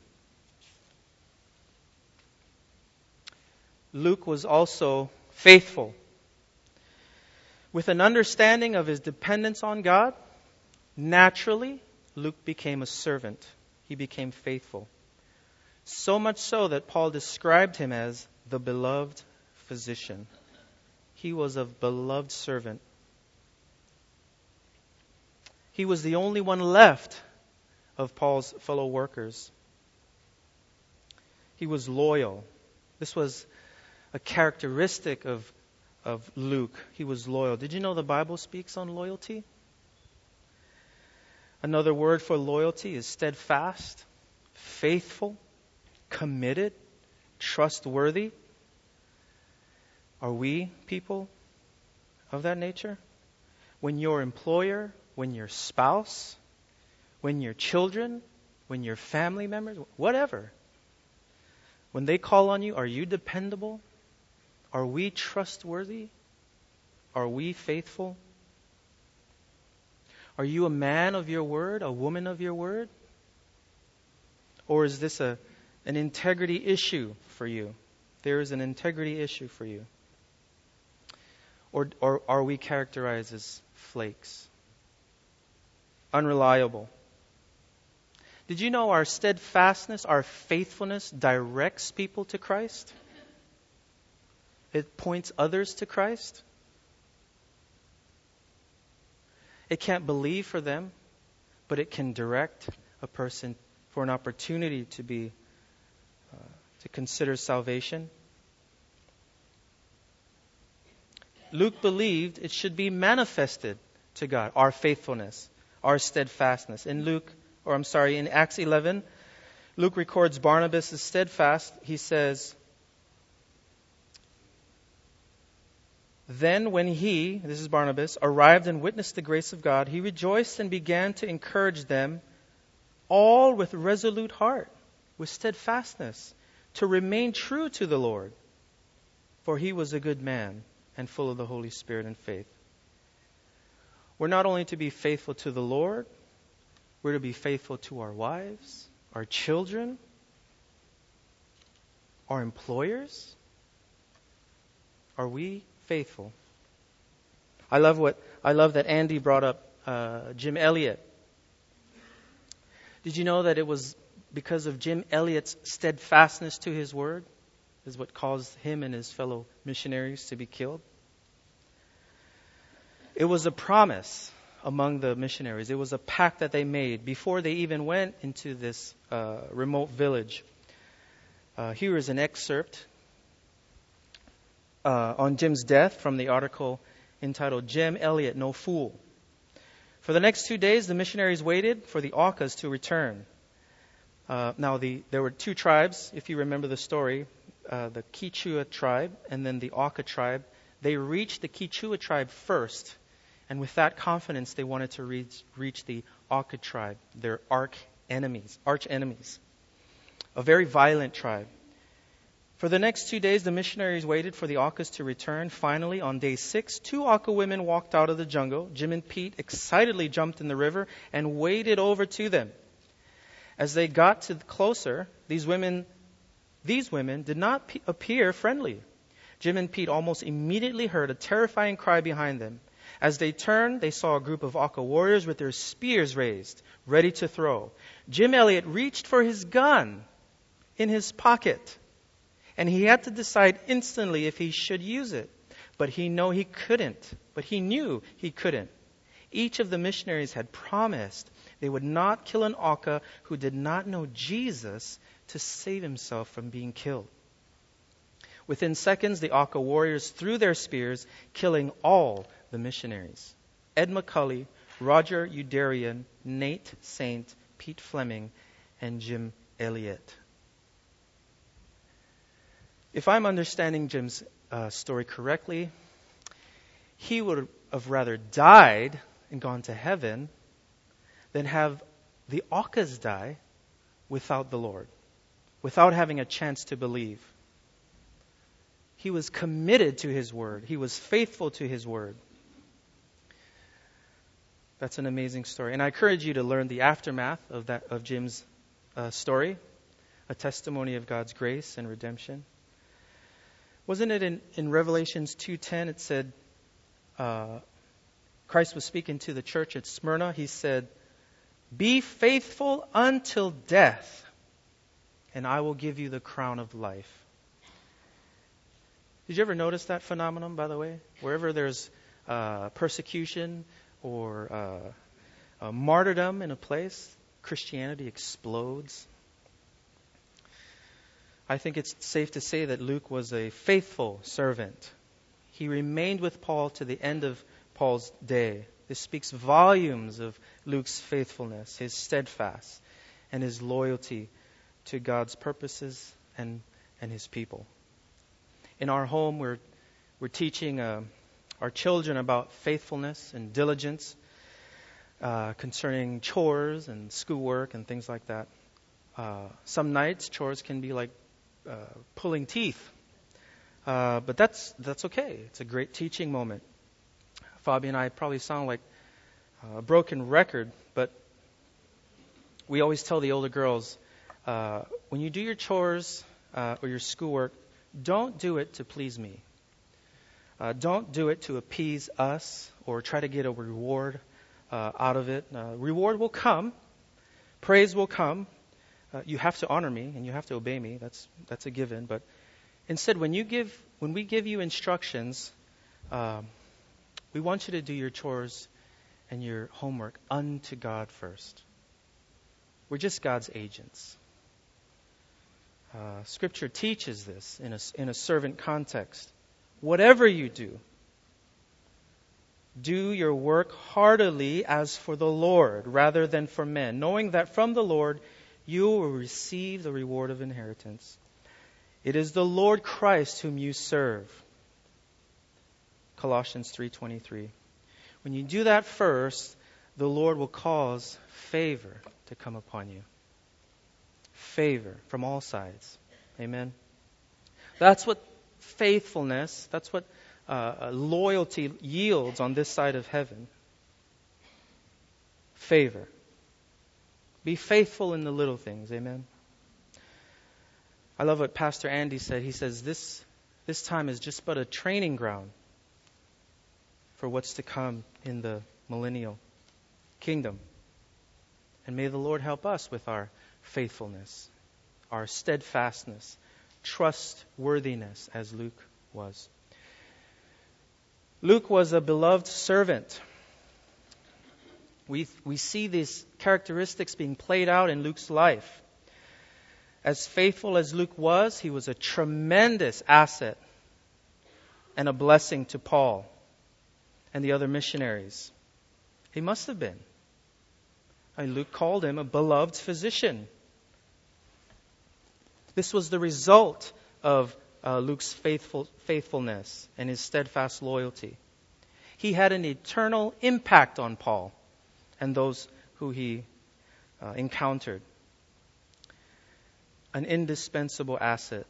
Luke was also faithful. With an understanding of his dependence on God, naturally, Luke became a servant. He became faithful. So much so that Paul described him as the beloved physician. He was a beloved servant. He was the only one left of Paul's fellow workers. He was loyal. This was a characteristic of, of Luke. He was loyal. Did you know the Bible speaks on loyalty? Another word for loyalty is steadfast, faithful, committed, trustworthy. Are we people of that nature? When your employer, when your spouse, when your children, when your family members, whatever, when they call on you, are you dependable? Are we trustworthy? Are we faithful? Are you a man of your word, a woman of your word? Or is this a an integrity issue for you? There is an integrity issue for you. Or, or are we characterized as flakes? Unreliable. Did you know our steadfastness, our faithfulness directs people to Christ? It points others to Christ. It can't believe for them, but it can direct a person for an opportunity to be, uh, to consider salvation. Luke believed it should be manifested to God, our faithfulness, our steadfastness. In Luke, or I'm sorry, in Acts eleven, Luke records Barnabas is steadfast. He says, "Then when he," this is Barnabas, "arrived and witnessed the grace of God, he rejoiced and began to encourage them all with resolute heart, with steadfastness, to remain true to the Lord. For he was a good man and full of the Holy Spirit and faith." We're not only to be faithful to the Lord, we're to be faithful to our wives, our children, our employers. Are we faithful? I love what I love that Andy brought up uh, Jim Elliot. Did you know that it was because of Jim Elliot's steadfastness to his word is what caused him and his fellow missionaries to be killed? It was a promise among the missionaries. It was a pact that they made before they even went into this uh, remote village. Uh, here is an excerpt Uh, on Jim's death from the article entitled "Jim Elliot, No Fool." For the next two days, the missionaries waited for the Aucas to return. Uh, now, the, there were two tribes, if you remember the story, uh, the Quichua tribe and then the Auca tribe. They reached the Quichua tribe first, and with that confidence, they wanted to reach, reach the Auca tribe, their arch enemies, arch enemies, a very violent tribe. For the next two days, the missionaries waited for the Aucas to return. Finally, on day six, two Auca women walked out of the jungle. Jim and Pete excitedly jumped in the river and waded over to them. As they got to closer, these women, these women did not pe- appear friendly. Jim and Pete almost immediately heard a terrifying cry behind them. As they turned, they saw a group of Auca warriors with their spears raised, ready to throw. Jim Elliot reached for his gun in his pocket, and he had to decide instantly if he should use it. But he knew he couldn't. But he knew he couldn't. Each of the missionaries had promised they would not kill an Auca who did not know Jesus to save himself from being killed. Within seconds, the Auca warriors threw their spears, killing all the missionaries. Ed McCully, Roger Udarian, Nate Saint, Pete Fleming, and Jim Elliot. If I'm understanding Jim's uh, story correctly, he would have rather died and gone to heaven than have the Aucas die without the Lord, without having a chance to believe. He was committed to his word. He was faithful to his word. That's an amazing story. And I encourage you to learn the aftermath of that of Jim's uh, story, a testimony of God's grace and redemption. Wasn't it in, in Revelations two ten, it said, uh, Christ was speaking to the church at Smyrna. He said, "Be faithful until death, and I will give you the crown of life." Did you ever notice that phenomenon, by the way? Wherever there's uh, persecution or uh, a martyrdom in a place, Christianity explodes. I think it's safe to say that Luke was a faithful servant. He remained with Paul to the end of Paul's day. This speaks volumes of Luke's faithfulness, his steadfast, and his loyalty to God's purposes and, and his people. In our home, we're we're teaching uh, our children about faithfulness and diligence uh, concerning chores and schoolwork and things like that. Uh, some nights, chores can be like uh, pulling teeth, uh, but that's that's okay. It's a great teaching moment. Fabi and I probably sound like a broken record, but we always tell the older girls, uh, when you do your chores uh, or your schoolwork, don't do it to please me. Uh, don't do it to appease us or try to get a reward uh, out of it. Uh, reward will come. Praise will come. Uh, you have to honor me and you have to obey me. That's that's a given. But instead, when you give, when we give you instructions, uh, we want you to do your chores and your homework unto God first. We're just God's agents. Uh, scripture teaches this in a, in a servant context. Whatever you do, do your work heartily as for the Lord rather than for men, knowing that from the Lord you will receive the reward of inheritance. It is the Lord Christ whom you serve. Colossians three twenty-three. When you do that first, the Lord will cause favor to come upon you. Favor from all sides. Amen. That's what faithfulness, that's what uh, loyalty yields on this side of heaven. Favor. Be faithful in the little things. Amen. I love what Pastor Andy said. He says this this time is just but a training ground for what's to come in the millennial kingdom. And may the Lord help us with our faithfulness, our steadfastness, trustworthiness, as Luke was. Luke was a beloved servant. We we see these characteristics being played out in Luke's life. As faithful as Luke was, he was a tremendous asset and a blessing to Paul and the other missionaries. He must have been. And Luke called him a beloved physician. This was the result of uh, Luke's faithful faithfulness and his steadfast loyalty. He had an eternal impact on Paul and those who he uh, encountered. An indispensable asset.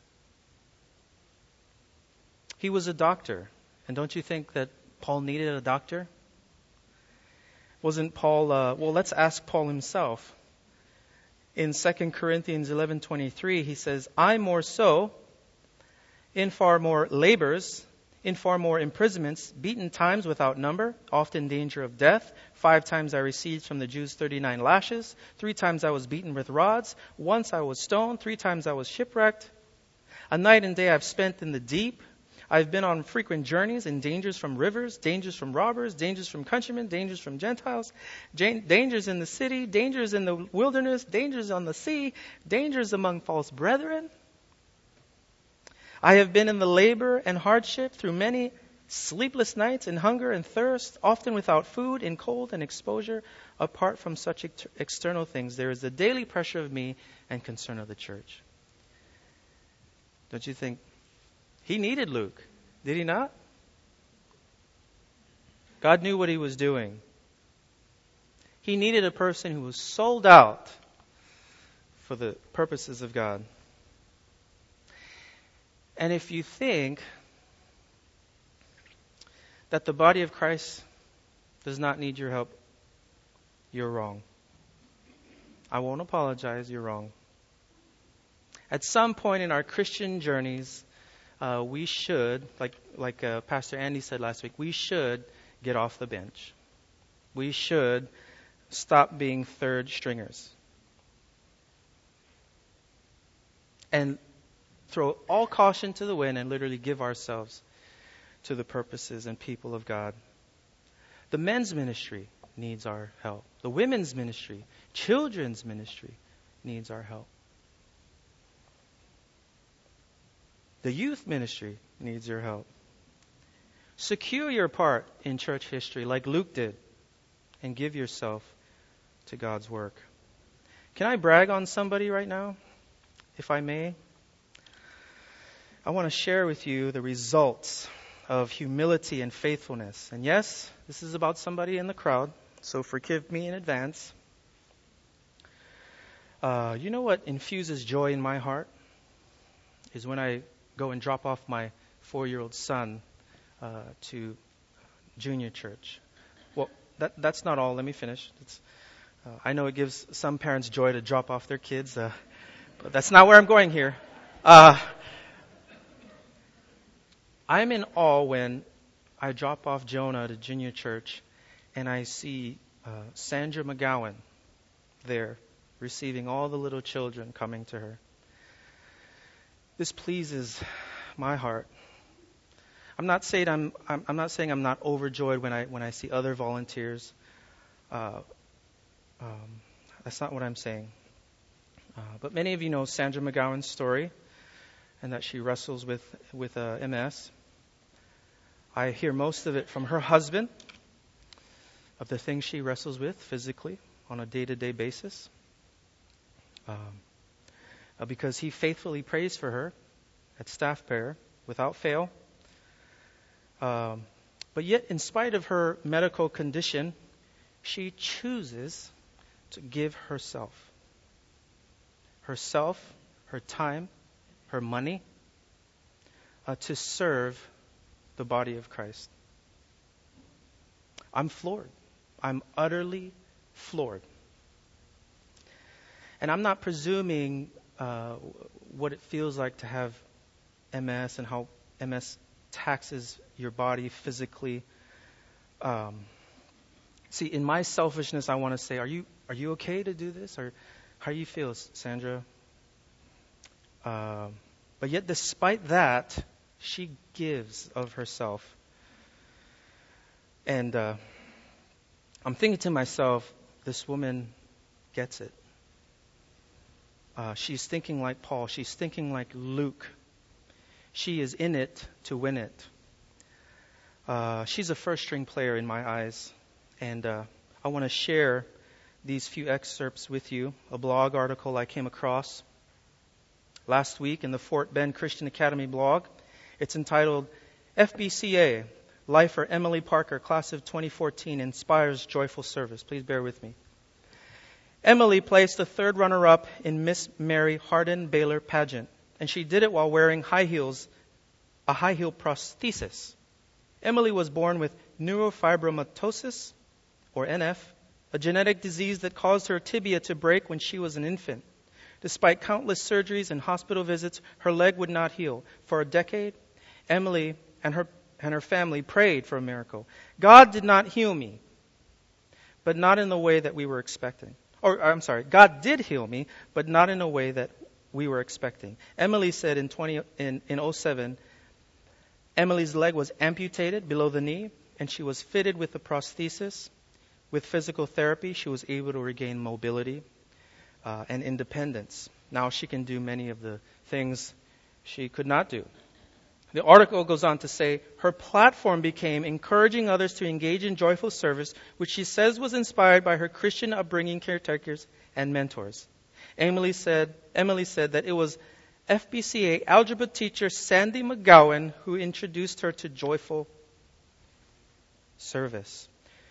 He was a doctor. And don't you think that Paul needed a doctor? Wasn't Paul, uh, well, let's ask Paul himself. In Second Corinthians eleven twenty-three, he says, I more so, in far more labors, in far more imprisonments, beaten times without number, often in danger of death. Five times I received from the Jews thirty-nine lashes. Three times I was beaten with rods. Once I was stoned. Three times I was shipwrecked. A night and day I've spent in the deep. I've been on frequent journeys in dangers from rivers, dangers from robbers, dangers from countrymen, dangers from Gentiles, jan- dangers in the city, dangers in the wilderness, dangers on the sea, dangers among false brethren. I have been in the labor and hardship through many sleepless nights in hunger and thirst, often without food, in cold and exposure. Apart from such ex- external things, there is the daily pressure of me and concern of the church. Don't you think? He needed Luke, did he not? God knew what he was doing. He needed a person who was sold out for the purposes of God. And if you think that the body of Christ does not need your help, you're wrong. I won't apologize, you're wrong. At some point in our Christian journeys, Uh, we should, like like uh, Pastor Andy said last week, we should get off the bench. We should stop being third stringers. And throw all caution to the wind and literally give ourselves to the purposes and people of God. The men's ministry needs our help. The women's ministry, children's ministry needs our help. The youth ministry needs your help. Secure your part in church history like Luke did and give yourself to God's work. Can I brag on somebody right now, if I may? I want to share with you the results of humility and faithfulness. And yes, this is about somebody in the crowd, so forgive me in advance. Uh, you know what infuses joy in my heart? Is when I go and drop off my four-year-old son uh, to junior church. Well, that, that's not all. Let me finish. Uh, I know it gives some parents joy to drop off their kids, uh, but that's not where I'm going here. Uh, I'm in awe when I drop off Jonah to junior church and I see uh, Sandra McGowan there receiving all the little children coming to her. This pleases my heart. I'm not saying I'm, I'm I'm not saying I'm not overjoyed when I when I see other volunteers. Uh, um, that's not what I'm saying. Uh, but many of you know Sandra McGowan's story, and that she wrestles with with uh, M S. I hear most of it from her husband, of the things she wrestles with physically on a day-to-day basis. Um, Uh, because he faithfully prays for her at staff prayer without fail. Um, but yet, in spite of her medical condition, she chooses to give herself. Herself, her time, her money, uh, to serve the body of Christ. I'm floored. I'm utterly floored. And I'm not presuming Uh, what it feels like to have M S and how M S taxes your body physically. Um, see, in my selfishness, I want to say, are you are you okay to do this? Or how do you feel, Sandra? Uh, but yet, despite that, she gives of herself. And uh, I'm thinking to myself, this woman gets it. Uh, she's thinking like Paul. She's thinking like Luke. She is in it to win it. Uh, she's a first-string player in my eyes. And uh, I want to share these few excerpts with you. A blog article I came across last week in the Fort Bend Christian Academy blog. It's entitled, F B C A, Life for Emily Parker, Class of twenty fourteen, Inspires Joyful Service. Please bear with me. Emily placed the third runner-up in Miss Mary Hardin Baylor pageant, and she did it while wearing high heels, a high heel prosthesis. Emily was born with neurofibromatosis, or N F, a genetic disease that caused her tibia to break when she was an infant. Despite countless surgeries and hospital visits, her leg would not heal. For a decade, Emily and her and her family prayed for a miracle. God did not heal me, but not in the way that we were expecting. Or, I'm sorry, God did heal me, but not in a way that we were expecting. Emily said in twenty in in oh seven, Emily's leg was amputated below the knee, and she was fitted with a prosthesis. With physical therapy, she was able to regain mobility uh, and independence. Now she can do many of the things she could not do. The article goes on to say, her platform became encouraging others to engage in joyful service, which she says was inspired by her Christian upbringing, caretakers, and mentors. Emily said, Emily said that it was F B C A algebra teacher Sandy McGowan who introduced her to joyful service.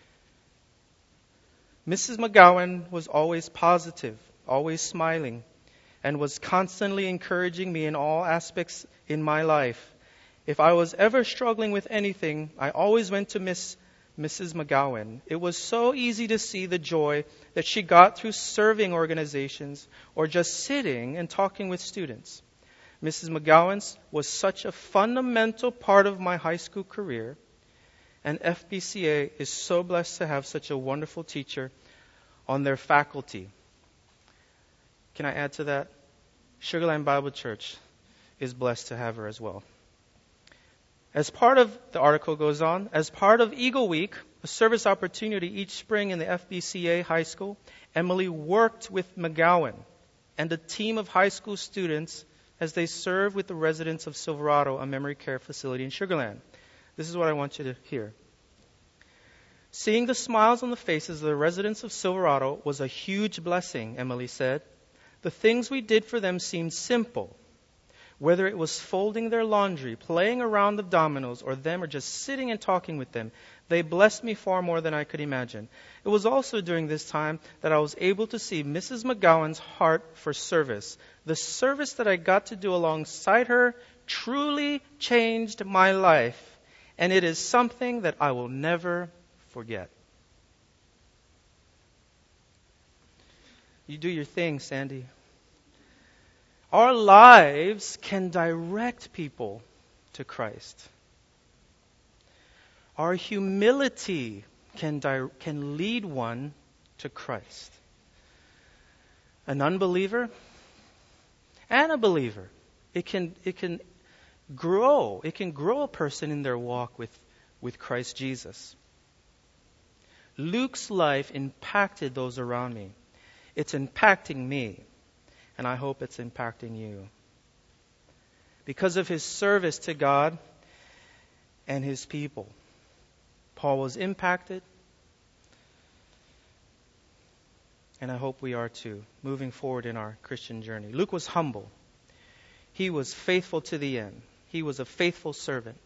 Missus McGowan was always positive, always smiling, and was constantly encouraging me in all aspects in my life. If I was ever struggling with anything, I always went to Miss Missus McGowan. It was so easy to see the joy that she got through serving organizations or just sitting and talking with students. Missus McGowan was such a fundamental part of my high school career, and F B C A is so blessed to have such a wonderful teacher on their faculty. Can I add to that? Sugarland Bible Church is blessed to have her as well. As part of, the article goes on, as part of Eagle Week, a service opportunity each spring in the F B C A high school, Emily worked with McGowan and a team of high school students as they served with the residents of Silverado, a memory care facility in Sugarland. This is what I want you to hear. Seeing the smiles on the faces of the residents of Silverado was a huge blessing, Emily said. The things we did for them seemed simple. Whether it was folding their laundry, playing around the dominoes, or them or just sitting and talking with them, they blessed me far more than I could imagine. It was also during this time that I was able to see Missus McGowan's heart for service. The service that I got to do alongside her truly changed my life, and it is something that I will never forget. You do your thing, Sandy. Our lives can direct people to Christ. Our humility can di- can lead one to Christ. An unbeliever and a believer, it can it can grow. It can grow a person in their walk with, with Christ Jesus. Luke's life impacted those around me. It's impacting me. And I hope it's impacting you. Because of his service to God and his people, Paul was impacted. And I hope we are too, moving forward in our Christian journey. Luke was humble. He was faithful to the end. He was a faithful servant.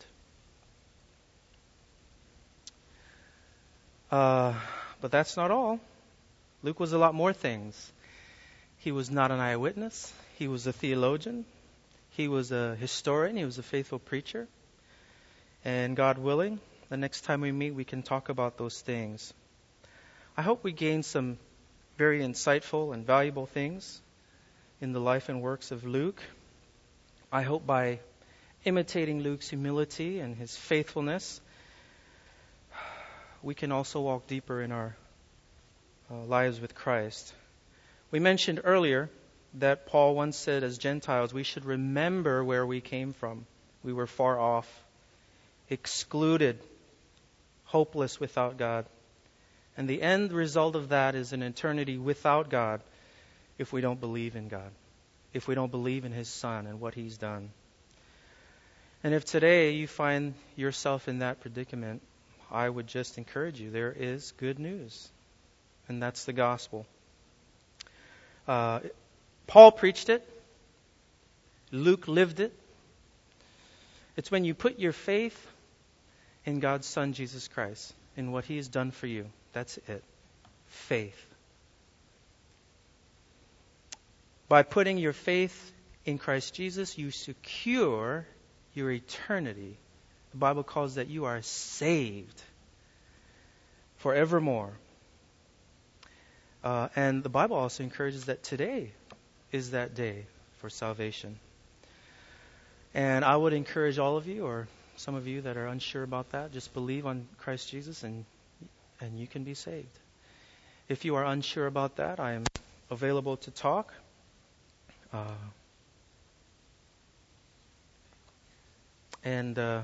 Uh, but that's not all. Luke was a lot more things. He was not an eyewitness. He was a theologian. He was a historian. He was a faithful preacher. And God willing, the next time we meet, we can talk about those things. I hope we gain some very insightful and valuable things in the life and works of Luke. I hope by imitating Luke's humility and his faithfulness, we can also walk deeper in our uh, lives with Christ. We mentioned earlier that Paul once said, as Gentiles, we should remember where we came from. We were far off, excluded, hopeless without God. And the end result of that is an eternity without God if we don't believe in God, if we don't believe in His Son and what He's done. And if today you find yourself in that predicament, I would just encourage you, there is good news, and that's the gospel. Uh, Paul preached it. Luke lived it. It's when you put your faith in God's Son, Jesus Christ, in what He has done for you. That's it. Faith. By putting your faith in Christ Jesus, you secure your eternity. The Bible calls that you are saved forevermore. Uh, and the Bible also encourages that today is that day for salvation. And I would encourage all of you, or some of you that are unsure about that, just believe on Christ Jesus and and you can be saved. If you are unsure about that, I am available to talk. Uh, and uh,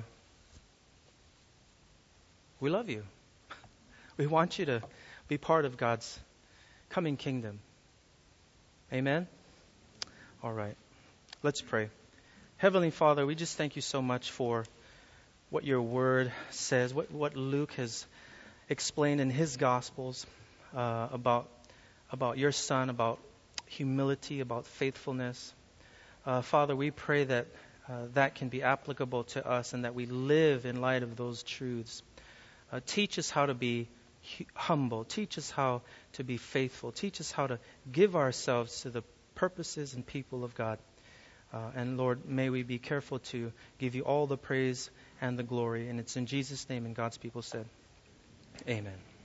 we love you. We want you to be part of God's coming kingdom. Amen? All right. Let's pray. Heavenly Father, we just thank you so much for what your word says, what, what Luke has explained in his Gospels uh, about, about your Son, about humility, about faithfulness. Uh, Father, we pray that uh, that can be applicable to us and that we live in light of those truths. Uh, teach us how to be hu- humble. Teach us how to be faithful. Teach us how to give ourselves to the purposes and people of God. Uh, and Lord, may we be careful to give you all the praise and the glory. And it's in Jesus' name and God's people said, amen.